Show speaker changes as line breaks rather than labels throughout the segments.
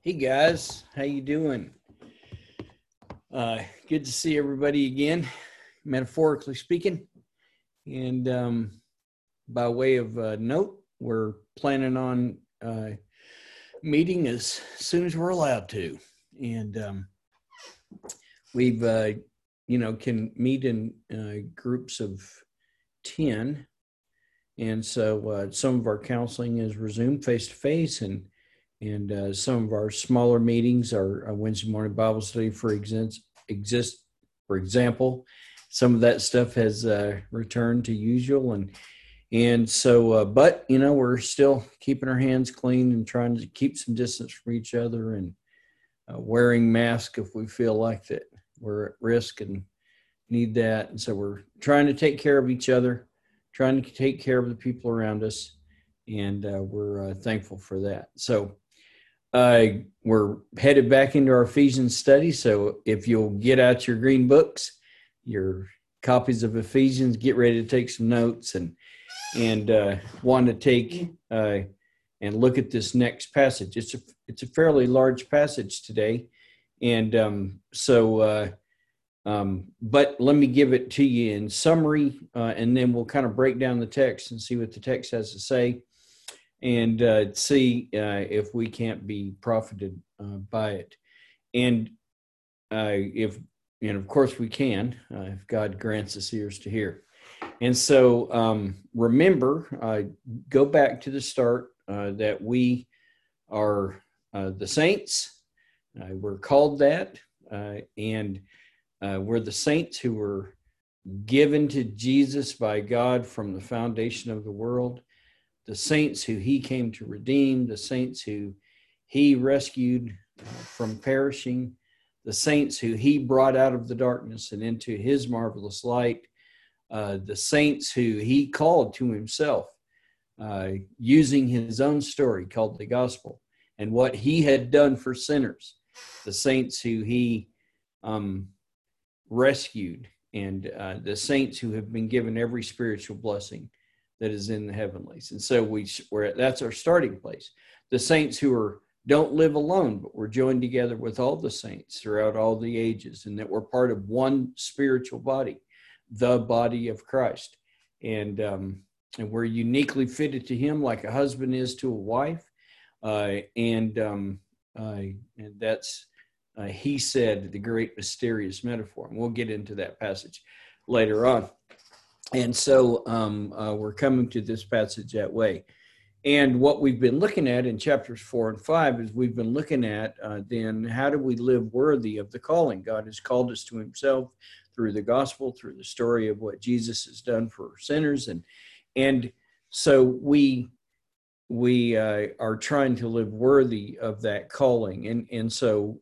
Hey guys, how you doing? Good to see everybody again, metaphorically speaking. And by way of note, we're planning on meeting as soon as we're allowed to. And we've, can meet in groups of 10. And so some of our counseling is resumed face-to-face, and some of our smaller meetings are Wednesday morning Bible study, for example. Some of that stuff has returned to usual, and so, but we're still keeping our hands clean and trying to keep some distance from each other, and wearing masks if we feel like that we're at risk and need that. And so we're trying to take care of each other, trying to take care of the people around us, and we're thankful for that. So we're headed back into our Ephesians study. So if you'll get out your green books, your copies of Ephesians, get ready to take some notes and want to take and look at this next passage. It's a fairly large passage today, and but let me give it to you in summary, and then we'll kind of break down the text and see what the text has to say, and see if we can't be profited by it. And of course we can, if God grants us ears to hear. And so remember, go back to the start, that we are the saints. We're called that, and we're the saints who were given to Jesus by God from the foundation of the world, the saints who he came to redeem, the saints who he rescued from perishing, the saints who he brought out of the darkness and into his marvelous light, the saints who he called to himself, using his own story called the gospel and what he had done for sinners, the saints who he rescued, and the saints who have been given every spiritual blessing that is in the heavenlies. And so that's our starting place. The saints who don't live alone, but we're joined together with all the saints throughout all the ages, and that we're part of one spiritual body, the body of Christ. And we're uniquely fitted to him like a husband is to a wife. And that's, he said, the great mysterious metaphor. And we'll get into that passage later on. And so we're coming to this passage that way. And what we've been looking at in chapters 4 and 5 is we've been looking at then how do we live worthy of the calling. God has called us to himself through the gospel, through the story of what Jesus has done for sinners. And so we are trying to live worthy of that calling. And so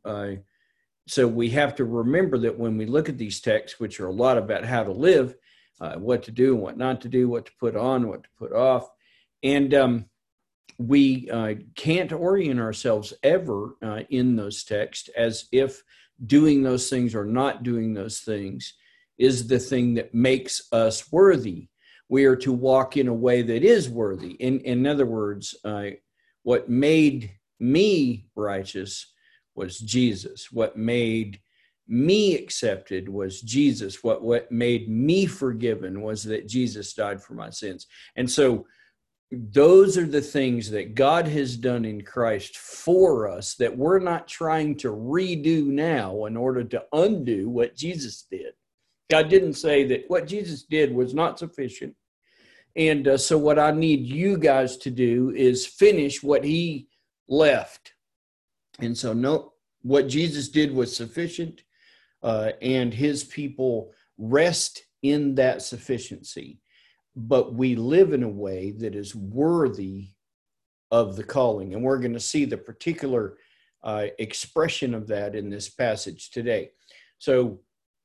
we have to remember that when we look at these texts, which are a lot about how to live, what to do and what not to do, what to put on, what to put off. And we can't orient ourselves ever in those texts as if doing those things or not doing those things is the thing that makes us worthy. We are to walk in a way that is worthy. In other words, what made me righteous was Jesus. What made me accepted was Jesus. What made me forgiven was that Jesus died for my sins. And so those are the things that God has done in Christ for us that we're not trying to redo now in order to undo what Jesus did. God didn't say that what Jesus did was not sufficient. And so what I need you guys to do is finish what he left. And so no, what Jesus did was sufficient, and his people rest in that sufficiency. But we live in a way that is worthy of the calling. And we're going to see the particular expression of that in this passage today. So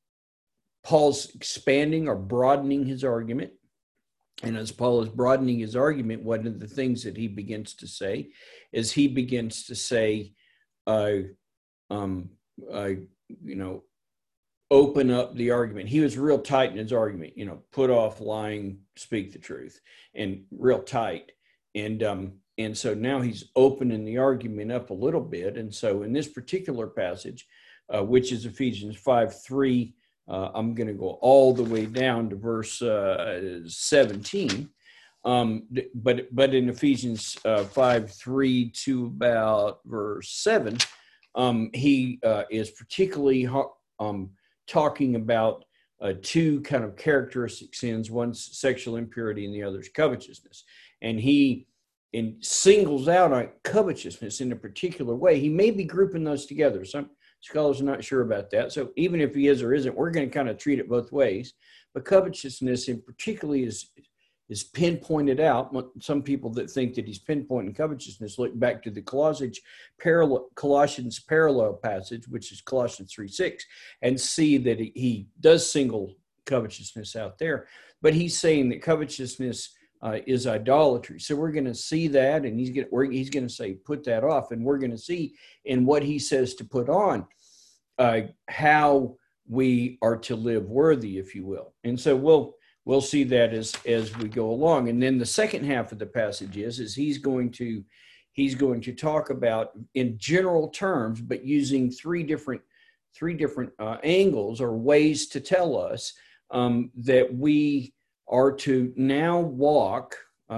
Paul's expanding or broadening his argument. And as Paul is broadening his argument, one of the things that he begins to say is he begins to say, open up the argument. He was real tight in his argument, put off lying, speak the truth, and real tight. And And so now he's opening the argument up a little bit. And so in this particular passage, which is Ephesians 5:3, I'm going to go all the way down to verse 17. But in Ephesians 5:3 to about verse 7, he is particularly talking about two kind of characteristic sins. One's sexual impurity and the other's covetousness. And he singles out covetousness in a particular way. He may be grouping those together. Some scholars are not sure about that. So even if he is or isn't, we're going to kind of treat it both ways. But covetousness in particularly is pinpointed out. Some people that think that he's pinpointing covetousness look back to the Colossians parallel passage, which is Colossians 3:6, and see that he does single covetousness out there. But he's saying that covetousness is idolatry. So we're going to see that, and he's going to say, put that off. And we're going to see in what he says to put on how we are to live worthy, if you will. And so we'll see that as we go along. And then the second half of the passage is he's going to talk about in general terms, but using three different angles or ways to tell us that we are to now walk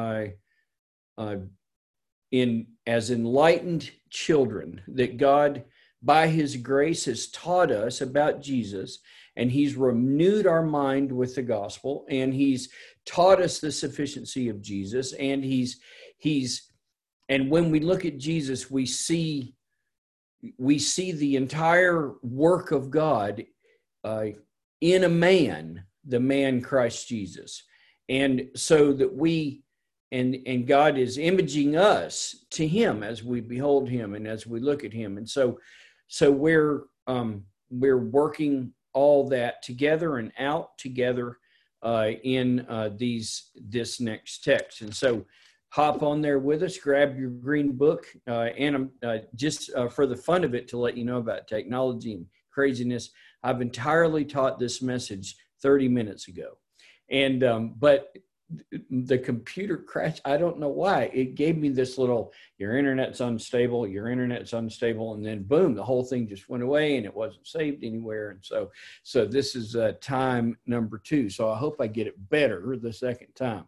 in as enlightened children, that God, by his grace, has taught us about Jesus, and he's renewed our mind with the gospel, and he's taught us the sufficiency of Jesus, and and when we look at Jesus, we see the entire work of God in a man, the man Christ Jesus. And so that we and God is imaging us to him as we behold him and as we look at him. And so we're working all that together and out together in this next text. And so hop on there with us, grab your green book, and just for the fun of it, to let you know about technology and craziness, I've entirely taught this message 30 minutes ago. And but the computer crashed. I don't know why. It gave me this little, your internet's unstable, and then boom, the whole thing just went away and it wasn't saved anywhere. And so this is time number 2. So I hope I get it better the second time.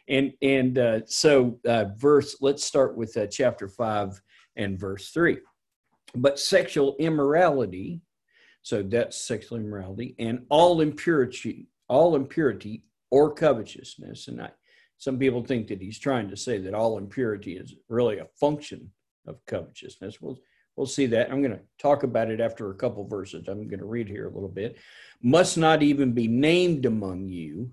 Let's start with chapter 5 and verse 3. But sexual immorality, so that's sexual immorality, and all impurity or covetousness. And some people think that he's trying to say that all impurity is really a function of covetousness. We'll see that. I'm going to talk about it after a couple verses. I'm going to read here a little bit. Must not even be named among you,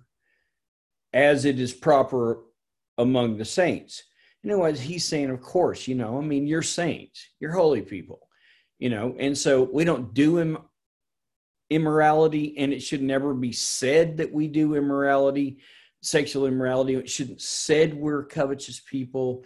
as it is proper among the saints. As he's saying, of course, you're saints, you're holy people, and so we don't do immorality, and it should never be said that we do immorality, sexual immorality. It shouldn't said we're covetous people.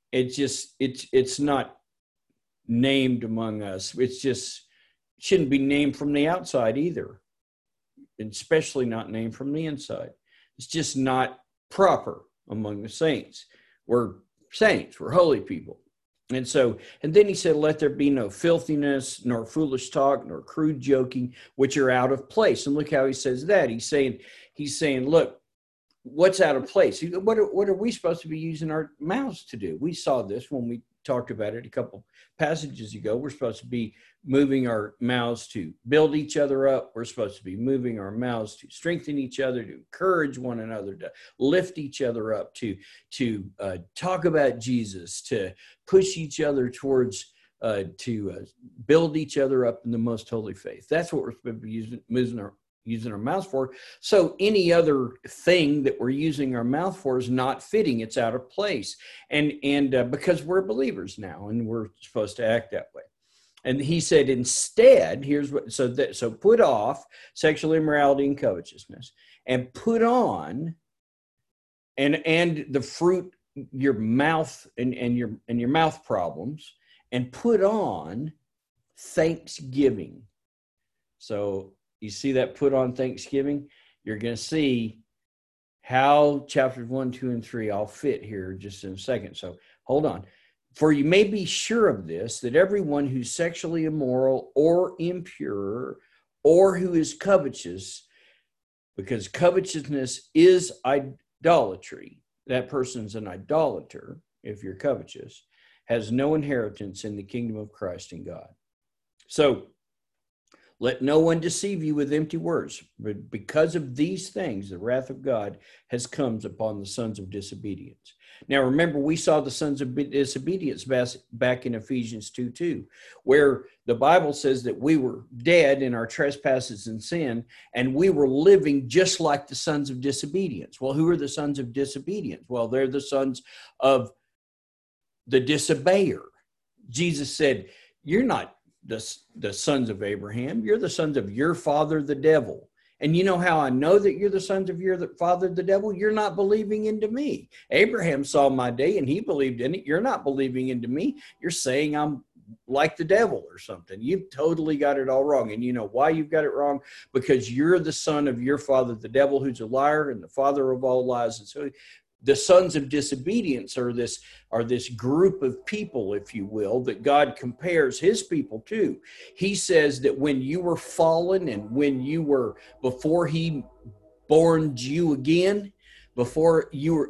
It's not named among us. Shouldn't be named from the outside either, and especially not named from the inside. It's just not proper among the saints. We're saints, we're holy people. And then he said, let there be no filthiness, nor foolish talk, nor crude joking, which are out of place. And look how he says that. He's saying, look, what's out of place? What are we supposed to be using our mouths to do? We saw this when we talked about it a couple passages ago. We're supposed to be moving our mouths to build each other up. We're supposed to be moving our mouths to strengthen each other, to encourage one another, to lift each other up, to talk about Jesus, to push each other towards, to build each other up in the most holy faith. That's what we're supposed to be using our mouths for. So any other thing that we're using our mouth for is not fitting. It's out of place. And because we're believers now, and we're supposed to act that way. And he said, instead, here's what, so put off sexual immorality and covetousness, and put on, and the fruit, your mouth and your mouth problems, and put on thanksgiving. So you see that put on thanksgiving? You're going to see how chapters 1, 2, and 3 all fit here just in a second. So Hold on. For you may be sure of this, that everyone who's sexually immoral or impure or who is covetous, because covetousness is idolatry, that person's an idolater, if you're covetous, has no inheritance in the kingdom of Christ and God. So let no one deceive you with empty words, but because of these things, the wrath of God has come upon the sons of disobedience. Now, remember, we saw the sons of disobedience back in Ephesians 2:2, where the Bible says that we were dead in our trespasses and sin, and we were living just like the sons of disobedience. Well, who are the sons of disobedience? Well, they're the sons of the disobeyer. Jesus said, you're not the sons of Abraham, you're the sons of your father, the devil. And you know how I know that you're the sons of your father, the devil? You're not believing into me. Abraham saw my day and he believed in it. You're not believing into me. You're saying I'm like the devil or something. You've totally got it all wrong. And you know why you've got it wrong? Because you're the son of your father, the devil, who's a liar and the father of all lies. And so the sons of disobedience are this group of people, if you will, that God compares his people to. He says that when you were fallen and when you were, before he born you again, before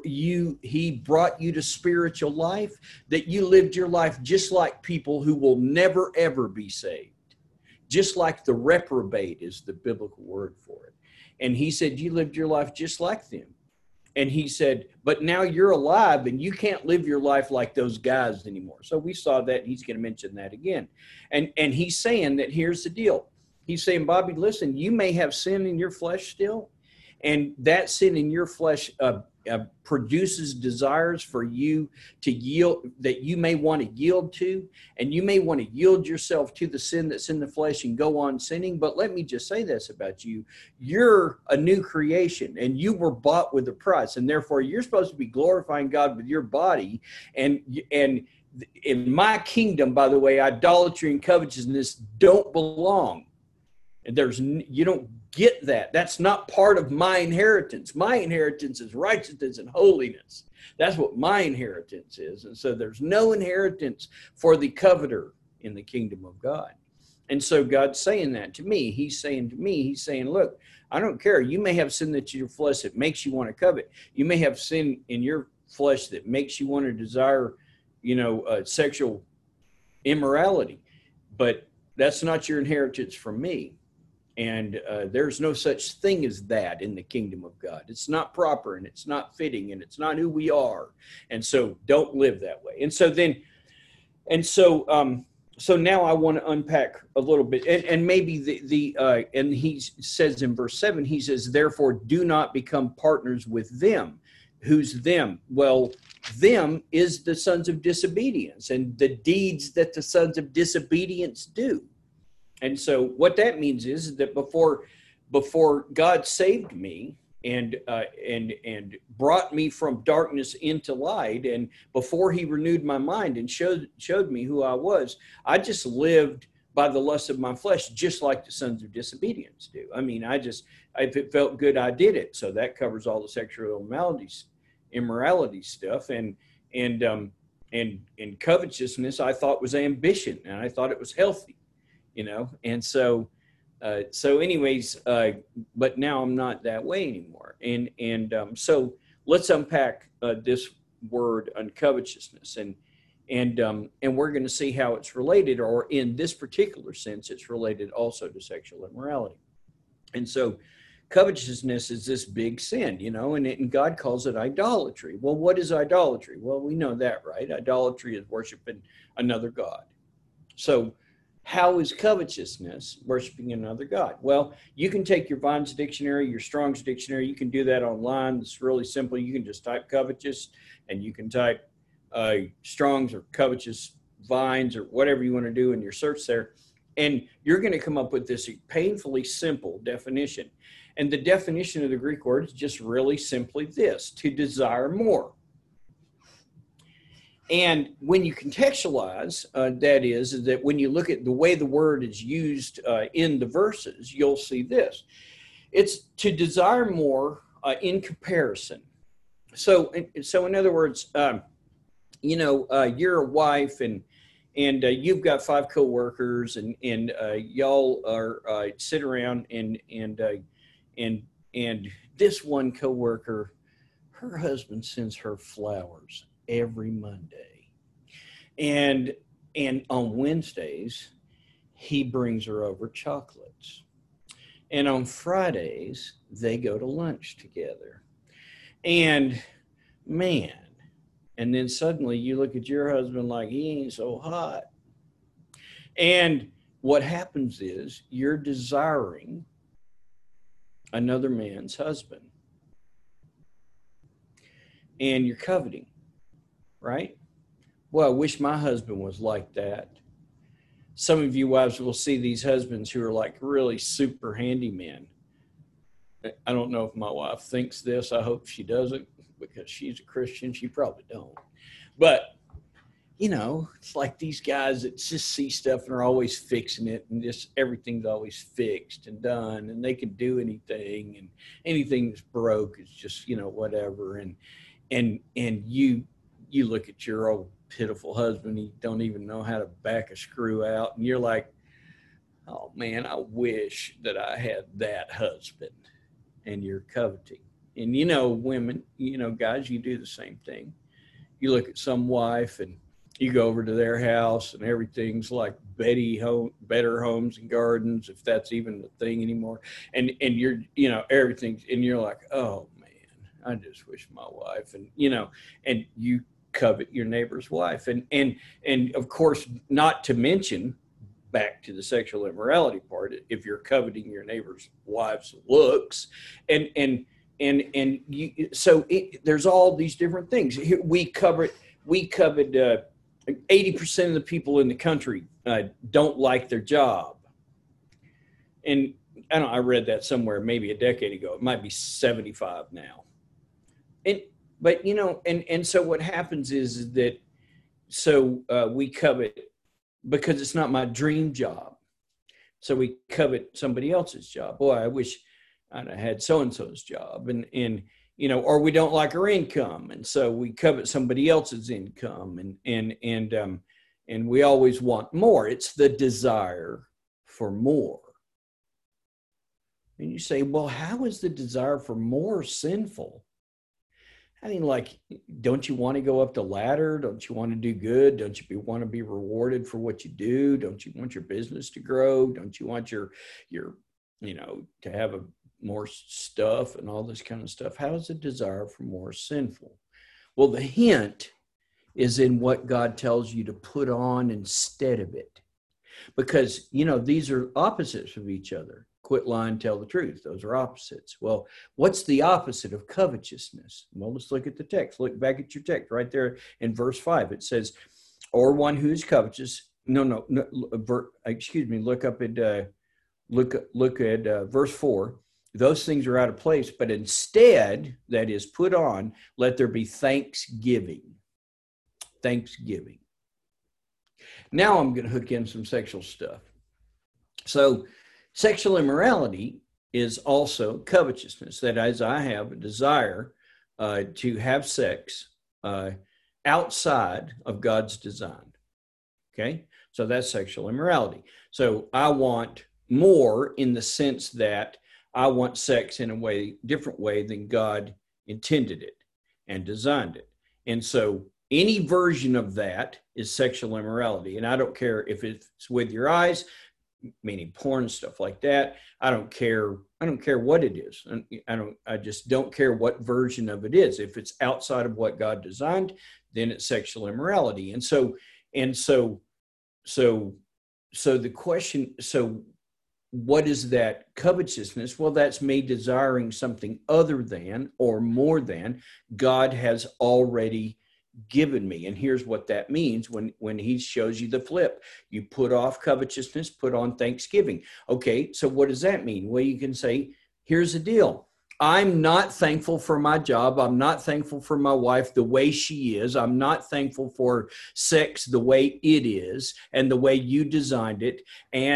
he brought you to spiritual life, that you lived your life just like people who will never, ever be saved. Just like the reprobate is the biblical word for it. And he said, you lived your life just like them. And he said, but now you're alive and you can't live your life like those guys anymore. So we saw that, and he's going to mention that again. And he's saying that here's the deal. He's saying, Bobby, listen, you may have sin in your flesh still, and that sin in your flesh produces desires for you to yield, that you may want to yield to, and you may want to yield yourself to the sin that's in the flesh and go on sinning. But let me just say this about you. You're a new creation and you were bought with a price, and therefore you're supposed to be glorifying God with your body. And in my kingdom, by the way, idolatry and covetousness don't belong. And you don't get that. That's not part of my inheritance. My inheritance is righteousness and holiness. That's what my inheritance is. And so there's no inheritance for the coveter in the kingdom of God. And so God's saying that to me. He's saying to me, he's saying, look, I don't care. You may have sin that's in your flesh that makes you want to covet. You may have sin in your flesh that makes you want to desire, sexual immorality. But that's not your inheritance from me. And there's no such thing as that in the kingdom of God. It's not proper, and it's not fitting, and it's not who we are. And so don't live that way. And so now I want to unpack a little bit, and maybe and he says in verse 7, he says, therefore do not become partners with them. Who's them? Well, them is the sons of disobedience and the deeds that the sons of disobedience do. And so what that means is that before God saved me and brought me from darkness into light, and before he renewed my mind and showed me who I was, I just lived by the lust of my flesh, just like the sons of disobedience do. I mean, if it felt good, I did it. So that covers all the sexual immorality stuff, and covetousness I thought was ambition, and I thought it was healthy. And so anyways, but now I'm not that way anymore. And so let's unpack this word uncovetousness, and we're going to see how it's related, or in this particular sense, it's related also to sexual immorality. And so covetousness is this big sin, and God calls it idolatry. Well, what is idolatry? Well, we know that, right? Idolatry is worshiping another God. So how is covetousness worshiping another God? Well, you can take your Vine's dictionary, your Strong's dictionary. You can do that online. It's really simple. You can just type covetous, and you can type Strong's or covetous Vines or whatever you want to do in your search there. And you're going to come up with this painfully simple definition. And the definition of the Greek word is just really simply this: to desire more. And when you contextualize, that is that when you look at the way the word is used in the verses, you'll see this. It's to desire more in comparison. So in other words, you're a wife and you've got 5 coworkers and y'all are sit around and this one coworker, her husband sends her flowers every Monday, and on Wednesdays he brings her over chocolates, and on Fridays they go to lunch together, and man. And then suddenly you look at your husband like he ain't so hot. And what happens is you're desiring another man's husband. And you're coveting, right? Well, I wish my husband was like that. Some of you wives will see these husbands who are like really super handymen. I don't know if my wife thinks this. I hope she doesn't, because she's a Christian. She probably don't. But, it's like these guys that just see stuff and are always fixing it, and just everything's always fixed and done, and they can do anything, and anything that's broke is just, whatever. And you look at your old pitiful husband, he don't even know how to back a screw out, and you're like, oh man, I wish that I had that husband. And you're coveting. And women, guys, you do the same thing. You look at some wife and you go over to their house and everything's like Better Homes and Gardens, if that's even the thing anymore. And you're, everything's, and you're like, oh man, I just wish my wife, and you covet your neighbor's wife. And of course, not to mention, back to the sexual immorality part, if you're coveting your neighbor's wife's looks, and there's all these different things. We covered 80% of the people in the country don't like their job, and I read that somewhere maybe a decade ago. It might be 75 now. And so what happens is that we covet because it's not my dream job. So we covet somebody else's job. Boy, I wish I'd have had so-and-so's job. And or we don't like our income. And so we covet somebody else's income. And we always want more. It's the desire for more. And you say, well, how is the desire for more sinful? I mean, like, don't you want to go up the ladder? Don't you want to do good? Don't you want to be rewarded for what you do? Don't you want your business to grow? Don't you want your to have more stuff and all this kind of stuff? How is the desire for more sinful? Well, the hint is in what God tells you to put on instead of it. Because, these are opposites of each other. Quit lying, tell the truth. Those are opposites. Well, what's the opposite of covetousness? Well, let's look at the text. Look back at your text right there in verse 5. It says, or one who is covetous. Look at verse 4. Those things are out of place, but instead, that is put on, let there be thanksgiving. Thanksgiving. Now I'm going to hook in some sexual stuff. So, sexual immorality is also covetousness. That is, I have a desire to have sex outside of God's design. Okay? So that's sexual immorality. So I want more in the sense that I want sex in a different way than God intended it and designed it. And so any version of that is sexual immorality. And I don't care if it's with your eyes, meaning porn, stuff like that. I don't care what it is. I just don't care what version of it is. If it's outside of what God designed, then it's sexual immorality. And so the question, what is that covetousness? Well, that's me desiring something other than or more than God has already given me. And here's what that means when he shows you the flip. You put off covetousness, put on thanksgiving. Okay, so what does that mean? Well, you can say, here's the deal. I'm not thankful for my job. I'm not thankful for my wife the way she is. I'm not thankful for sex the way it is and the way you designed it. And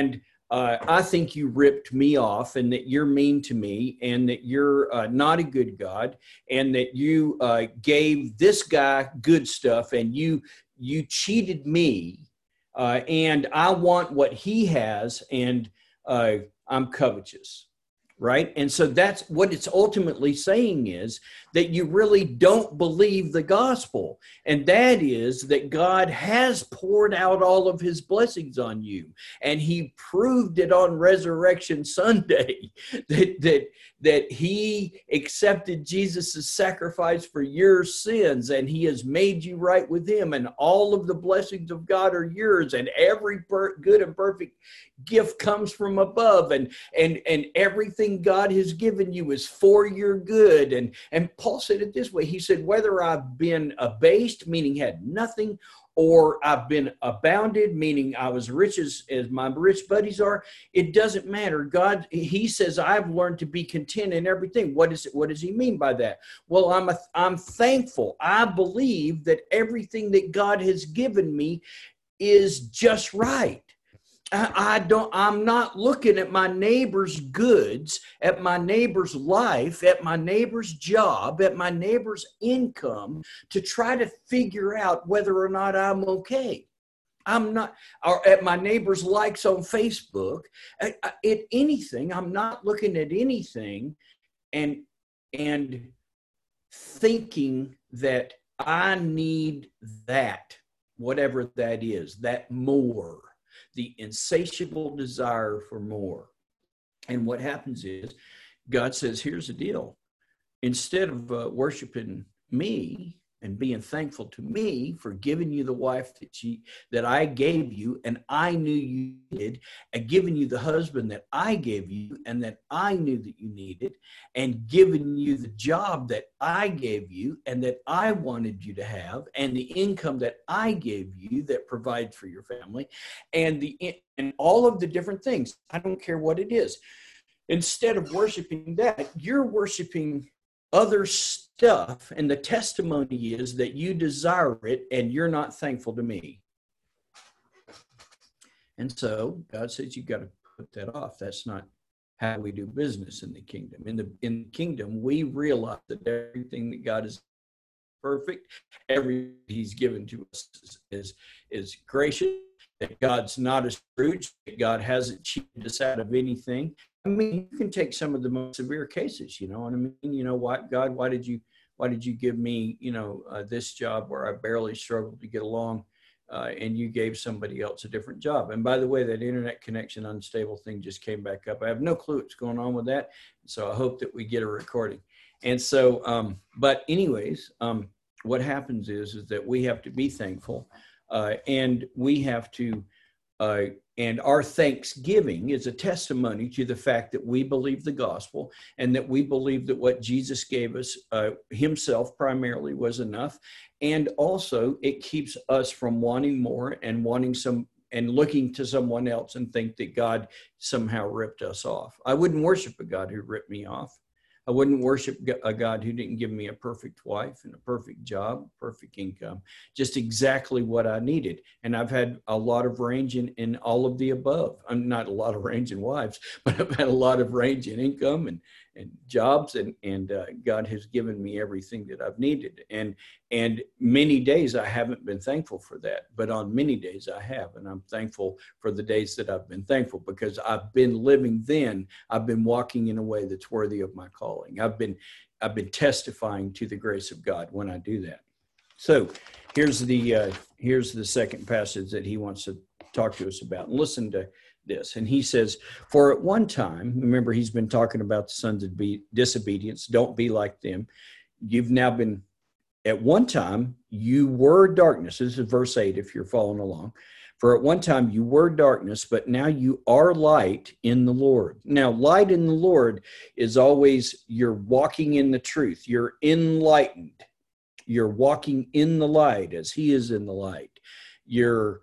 I think you ripped me off, and that you're mean to me, and that you're not a good God, and that you gave this guy good stuff, and you cheated me, and I want what he has, and I'm covetous. Right. And so that's what it's ultimately saying, is that you really don't believe the gospel. And that is that God has poured out all of his blessings on you. And he proved it on Resurrection Sunday that he accepted Jesus' sacrifice for your sins, and he has made you right with him. And all of the blessings of God are yours. And every good and perfect gift comes from above, and everything God has given you is for your good. And Paul said it this way. He said, whether I've been abased, meaning had nothing, or I've been abounded, meaning I was rich as my rich buddies are, it doesn't matter. God, he says, I've learned to be content in everything. What does he mean by that? Well, I'm thankful. I believe that everything that God has given me is just right. I'm not looking at my neighbor's goods, at my neighbor's life, at my neighbor's job, at my neighbor's income to try to figure out whether or not I'm okay. I'm not, or at my neighbor's likes on Facebook, at anything. I'm not looking at anything and thinking that I need that, whatever that is, that more. The insatiable desire for more. And what happens is God says, here's the deal. Instead of worshiping me and being thankful to me for giving you the wife that I gave you and I knew you needed, and giving you the husband that I gave you and that I knew that you needed, and giving you the job that I gave you and that I wanted you to have, and the income that I gave you that provides for your family, and all of the different things. I don't care what it is. Instead of worshiping that, you're worshiping other stuff, and the testimony is that you desire it and you're not thankful to me. And so God says you got to put that off. That's not how we do business in the kingdom. In the kingdom, we realize that everything that God is perfect, everything he's given to us is gracious, that God's not a Scrooge, that God hasn't cheated us out of anything. I mean, you can take some of the most severe cases, you know what I mean? You know what, God, why did you give me, this job where I barely struggled to get along, and you gave somebody else a different job? And by the way, that internet connection unstable thing just came back up. I have no clue what's going on with that. So I hope that we get a recording. And so, but anyways, what happens is that we have to be thankful, and we have to, and our thanksgiving is a testimony to the fact that we believe the gospel, and that we believe that what Jesus gave us himself primarily was enough. And also it keeps us from wanting more and looking to someone else and think that God somehow ripped us off. I wouldn't worship a God who ripped me off. I wouldn't worship a God who didn't give me a perfect wife and a perfect job, perfect income, just exactly what I needed. And I've had a lot of range in all of the above. I'm not a lot of range in wives, but I've had a lot of range in income and jobs, and God has given me everything that I've needed. And many days I haven't been thankful for that, but on many days I have, and I'm thankful for the days that I've been thankful, because I've been living then. I've been walking in a way that's worthy of my calling. I've been testifying to the grace of God when I do that. So here's the second passage that he wants to talk to us about. And listen to this. And he says, for at one time, remember, he's been talking about the sons of disobedience. Don't be like them. You've now been, at one time, you were darkness. This is verse 8, if you're following along. For at one time you were darkness, but now you are light in the Lord. Now, light in the Lord is always, you're walking in the truth. You're enlightened. You're walking in the light as he is in the light. You're,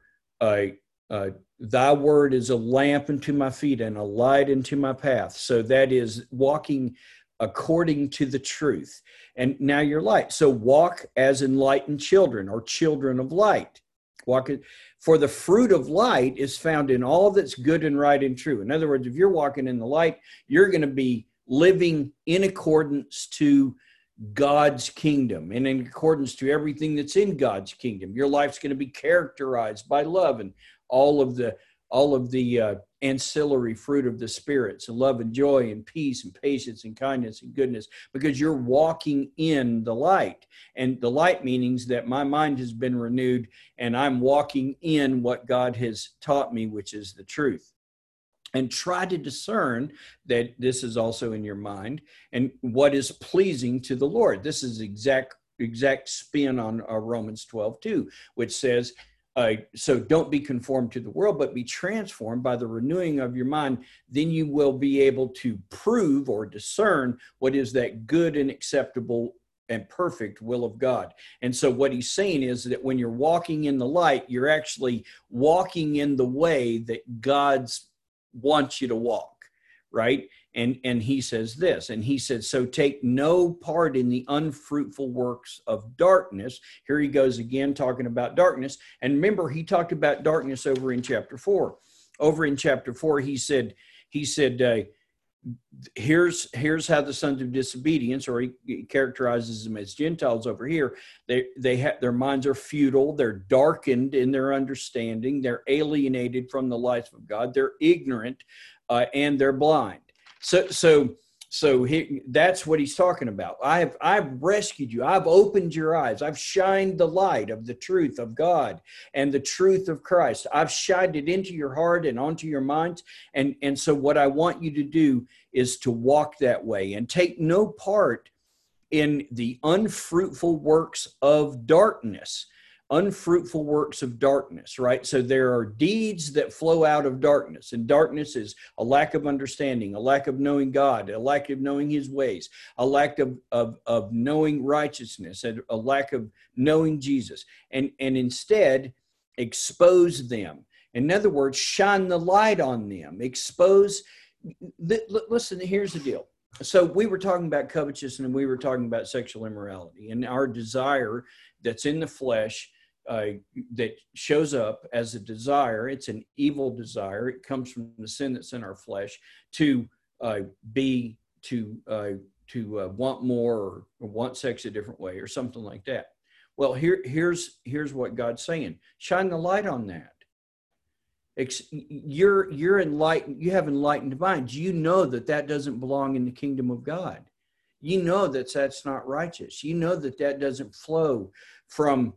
thy word is a lamp unto my feet and a light unto my path. So that is walking according to the truth. And now you're light. So walk as enlightened children, or children of light. For the fruit of light is found in all that's good and right and true. In other words, if you're walking in the light, you're going to be living in accordance to God's kingdom and in accordance to everything that's in God's kingdom. Your life's going to be characterized by love and all of the ancillary fruit of the Spirit, so love and joy and peace and patience and kindness and goodness, because you're walking in the light. And the light means that my mind has been renewed and I'm walking in what God has taught me, which is the truth. And try to discern that this is also in your mind and what is pleasing to the Lord. This is exact spin on Romans 12:2, which says, so don't be conformed to the world, but be transformed by the renewing of your mind. Then you will be able to prove or discern what is that good and acceptable and perfect will of God. And so what he's saying is that when you're walking in the light, you're actually walking in the way that God's wants you to walk, right? And he says this, and he said, so take no part in the unfruitful works of darkness. Here he goes again, talking about darkness. And remember, he talked about darkness over in chapter 4. Over in chapter 4, he said, here's how the sons of disobedience, or he characterizes them as Gentiles over here. They have, their minds are futile. They're darkened in their understanding. They're alienated from the life of God. They're ignorant and they're blind. So that's what he's talking about. I've rescued you. I've opened your eyes. I've shined the light of the truth of God and the truth of Christ. I've shined it into your heart and onto your minds. And so what I want you to do is to walk that way and take no part in the unfruitful works of darkness. Unfruitful works of darkness, right? So there are deeds that flow out of darkness, and darkness is a lack of understanding, a lack of knowing God, a lack of knowing his ways, a lack of knowing righteousness, and a lack of knowing Jesus, and instead expose them. In other words, shine the light on them, expose. Listen, here's the deal. So we were talking about covetousness and we were talking about sexual immorality and our desire that's in the flesh that shows up as a desire. It's an evil desire. It comes from the sin that's in our flesh to want more or want sex a different way or something like that. Well, here's what God's saying. Shine the light on that. You're enlightened. You have enlightened minds. You know that doesn't belong in the kingdom of God. You know that's not righteous. You know that doesn't flow from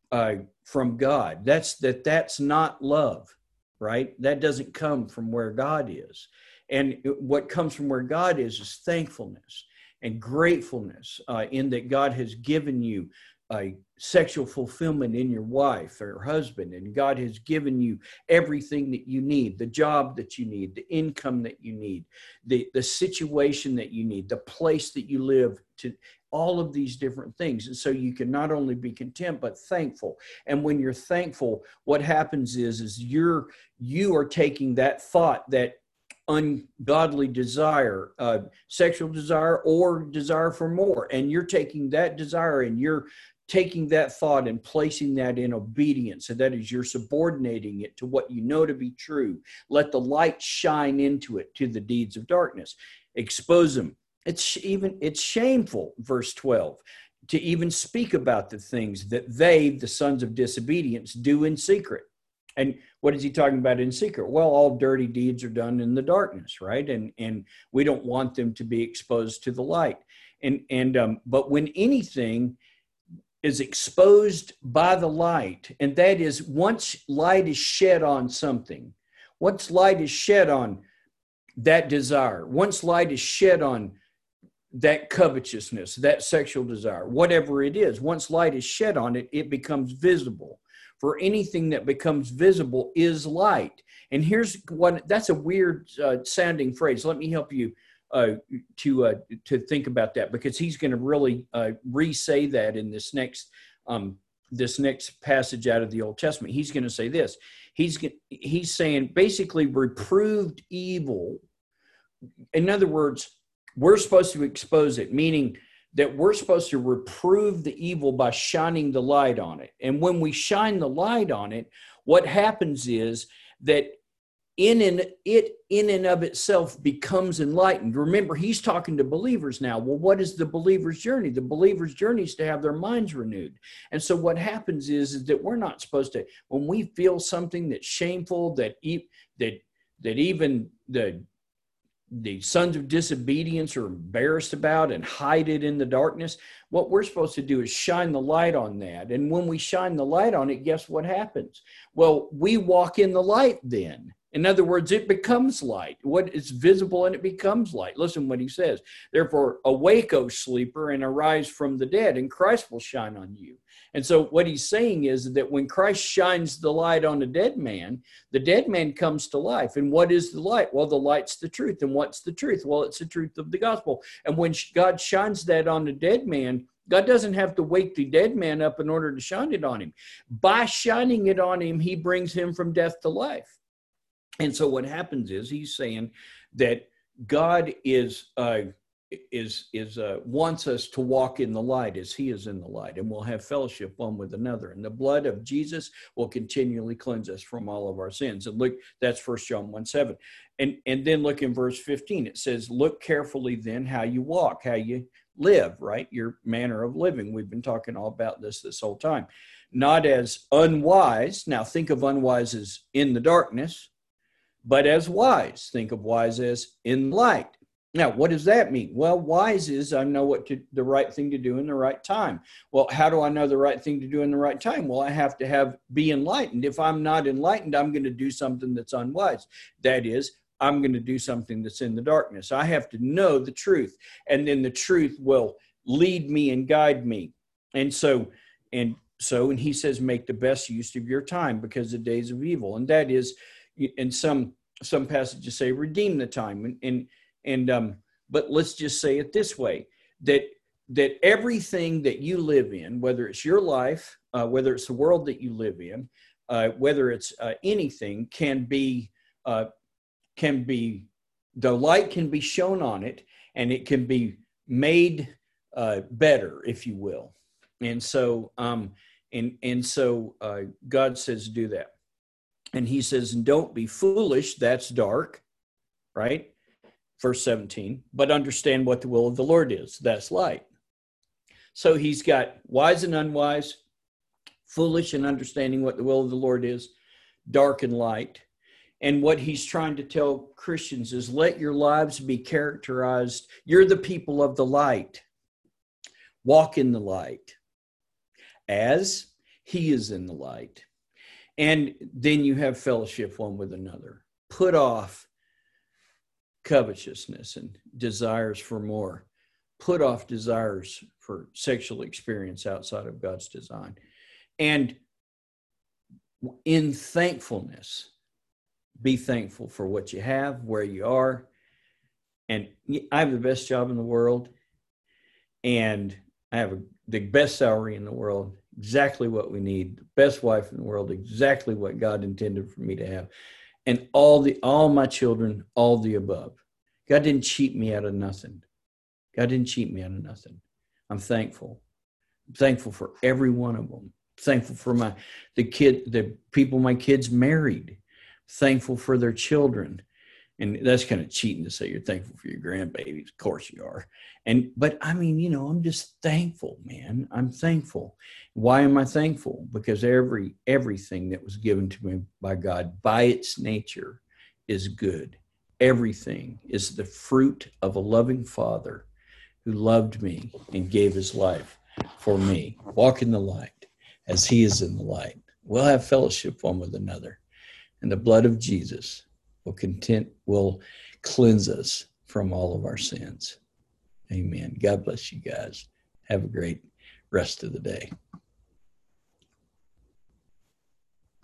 God. That's not love, right? That doesn't come from where God is. And what comes from where God is thankfulness and gratefulness in that God has given you sexual fulfillment in your wife or husband, and God has given you everything that you need, the job that you need, the income that you need, the situation that you need, the place that you live, to all of these different things. And so you can not only be content, but thankful. And when you're thankful, what happens is you are taking that thought, that ungodly desire, sexual desire or desire for more, and you're taking that desire and you're taking that thought and placing that in obedience. So that is, you're subordinating it to what you know to be true. Let the light shine into it, to the deeds of darkness. Expose them. It's shameful, verse 12, to even speak about the things that they, the sons of disobedience, do in secret. And what is he talking about in secret? Well, all dirty deeds are done in the darkness, right? And we don't want them to be exposed to the light. But when anything is exposed by the light, and that is, once light is shed on something, once light is shed on that desire, once light is shed on that covetousness, that sexual desire, whatever it is, once light is shed on it, it becomes visible. For anything that becomes visible is light. And here's what, that's a weird sounding phrase. Let me help you to think about that, because he's going to really re-say that in this next passage out of the Old Testament. He's going to say this. He's saying basically reproved evil. In other words, we're supposed to expose it, meaning that we're supposed to reprove the evil by shining the light on it. And when we shine the light on it, what happens is that in and of itself becomes enlightened. Remember, he's talking to believers now. Well, what is the believer's journey? The believer's journey is to have their minds renewed. And so what happens is that we're not supposed to, when we feel something that's shameful, that even the sons of disobedience are embarrassed about and hide it in the darkness, what we're supposed to do is shine the light on that. And when we shine the light on it, guess what happens? Well, we walk in the light then. In other words, it becomes light. What is visible and it becomes light. Listen what he says. Therefore, awake, O sleeper, and arise from the dead, and Christ will shine on you. And so what he's saying is that when Christ shines the light on the dead man comes to life. And what is the light? Well, the light's the truth. And what's the truth? Well, it's the truth of the gospel. And when God shines that on the dead man, God doesn't have to wake the dead man up in order to shine it on him. By shining it on him, he brings him from death to life. And so what happens is he's saying that God wants us to walk in the light as he is in the light, and we'll have fellowship one with another. And the blood of Jesus will continually cleanse us from all of our sins. And look, that's 1 John 1:7. And then look in verse 15. It says, look carefully then how you walk, how you live, right? Your manner of living. We've been talking all about this whole time. Not as unwise. Now think of unwise as in the darkness, but as wise. Think of wise as in light. Now, what does that mean? Well, wise is I know the right thing to do in the right time. Well, how do I know the right thing to do in the right time? Well, I have to be enlightened. If I'm not enlightened, I'm going to do something that's unwise. That is, I'm going to do something that's in the darkness. I have to know the truth, and then the truth will lead me and guide me. And he says, make the best use of your time, because the days of evil. And that is, and some passages say redeem the time. But let's just say it this way, that everything that you live in, whether it's your life, whether it's the world that you live in, whether it's anything, can be the light can be shown on it, and it can be made better, if you will. And so God says do that. And he says, and don't be foolish, that's dark, right? Verse 17, but understand what the will of the Lord is, that's light. So he's got wise and unwise, foolish and understanding what the will of the Lord is, dark and light. And what he's trying to tell Christians is let your lives be characterized. You're the people of the light. Walk in the light as he is in the light. And then you have fellowship one with another. Put off covetousness and desires for more. Put off desires for sexual experience outside of God's design. And in thankfulness, be thankful for what you have, where you are. And I have the best job in the world, and I have the best salary in the world, exactly what we need, the best wife in the world, exactly what God intended for me to have. And all my children, all the above. God didn't cheat me out of nothing. God didn't cheat me out of nothing. I'm thankful. I'm thankful for every one of them. I'm thankful for the people my kids married. Thankful for their children. And that's kind of cheating to say you're thankful for your grandbabies. Of course you are. But I mean, I'm just thankful, man. I'm thankful. Why am I thankful? Because everything that was given to me by God, by its nature, is good. Everything is the fruit of a loving Father who loved me and gave his life for me. Walk in the light as he is in the light. We'll have fellowship one with another. And the blood of Jesus will cleanse us from all of our sins. Amen. God bless you guys. Have a great rest of the day.